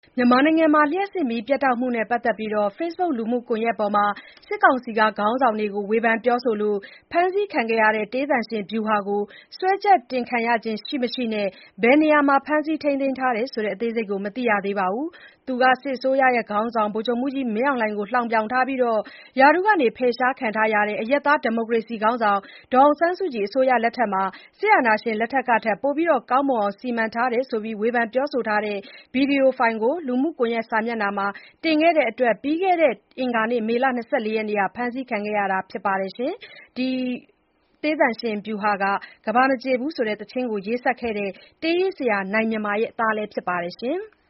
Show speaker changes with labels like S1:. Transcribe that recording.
S1: မြန်မာနိုင်ငံမှာ လျှပ်စစ်မီးပြတ်တောက်မှုနဲ့ပတ်သက်လို့ Facebook လူမှုကွန်ရက်ပေါ်မှာ စစ်ကောင်စီခေါင်းဆောင်တွေကို ဝေဖန်ပြောဆိုလို့ ဖမ်းဆီးခံခဲ့ရတဲ့ တေးသံရှင်ဗျူဟာကို စွဲချက်တင်ခံရခြင်းရှိမရှိနဲ့ ဘယ်နေရာမှာ ဖမ်းဆီးထိန်းသိမ်းထားတယ်ဆိုတဲ့ အသေးစိတ်ကို မသိရသေးပါဘူး။ သူဟာ စစ်အစိုးရခေါင်းဆောင် ဗိုလ်ချုပ်မှူးကြီးမင်းအောင်လှိုင်ကို လှောင်ပြောင်ထားပြီး ရာထူးကဖယ်ရှားခံထားရတဲ့ အရပ်သားဒီမိုကရေစီခေါင်းဆောင် ဒေါ်အောင်ဆန်းစုကြည်အစိုးရလက်ထက်မှာ စစ်အာဏာရှင်လက်ထက်ကထက် ပိုကောင်းမွန်အောင် စီမံထားတယ်ဆိုပြီး ဝေဖန်ပြောဆိုထားတဲ့ ဗွီဒီယိုဖိုင်ကို လူမှုကွန်ရက်စာမျက်နှာမှာ တင်ခဲ့တဲ့အတွက် ပြီးခဲ့တဲ့အင်္ဂါနေ့ မေလ ၂၄ ရက်နေ့က ဖမ်းဆီးခံခဲ့ရတာပါ။ တေးသံရှင်ဗျူဟာက ကမ္ဘာမကြေဘူးဆိုတဲ့ သီချင်းကို ရေးစပ်ခဲ့တဲ့ တေးရေးဆရာ နိုင်မြန်မာရဲ့သားလည်းဖြစ်ပါတယ်။